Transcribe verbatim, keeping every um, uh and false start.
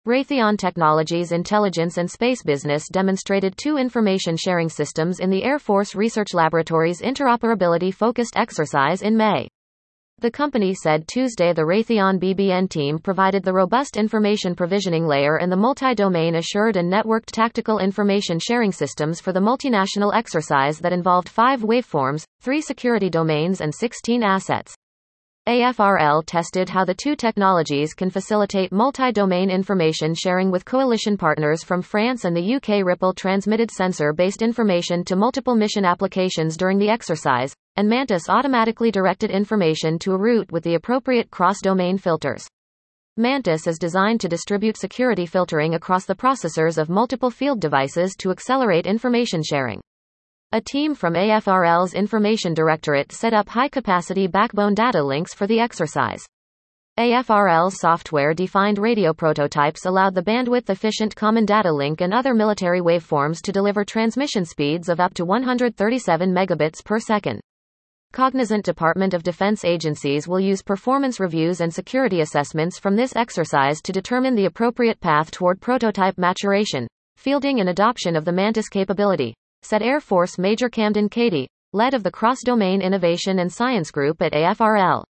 Raytheon Technologies' intelligence and space business demonstrated two information sharing systems in the Air Force Research Laboratory's interoperability-focused exercise in May. The company said Tuesday the Raytheon B B N team provided the robust information provisioning layer and the multi-domain assured and networked tactical information sharing systems for the multinational exercise that involved five waveforms, three security domains and sixteen assets. A F R L tested how the two technologies can facilitate multi-domain information sharing with coalition partners from France and the U K. Ripple transmitted sensor-based information to multiple mission applications during the exercise, and Mantis automatically directed information to a route with the appropriate cross-domain filters. Mantis is designed to distribute security filtering across the processors of multiple field devices to accelerate information sharing. A team from A F R L's Information Directorate set up high-capacity backbone data links for the exercise. A F R L's software-defined radio prototypes allowed the bandwidth-efficient common data link and other military waveforms to deliver transmission speeds of up to one hundred thirty-seven megabits per second. Cognizant Department of Defense agencies will use performance reviews and security assessments from this exercise to determine the appropriate path toward prototype maturation, fielding and adoption of the Mantis capability, said Air Force Major Camden Cady, lead of the Cross-Domain Innovation and Science Group at A F R L.